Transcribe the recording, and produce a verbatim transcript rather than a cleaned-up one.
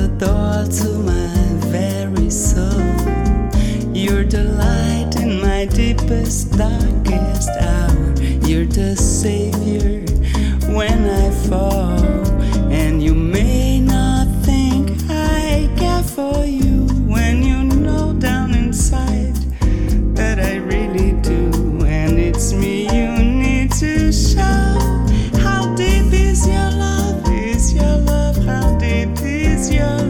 the door to my very soul. You're the light in my deepest, darkest hour. You're the savior when I fall. And you may not think I care for you when you know down inside that I really do. And it's me you need to show. How deep is your love? Is your love? How deep is your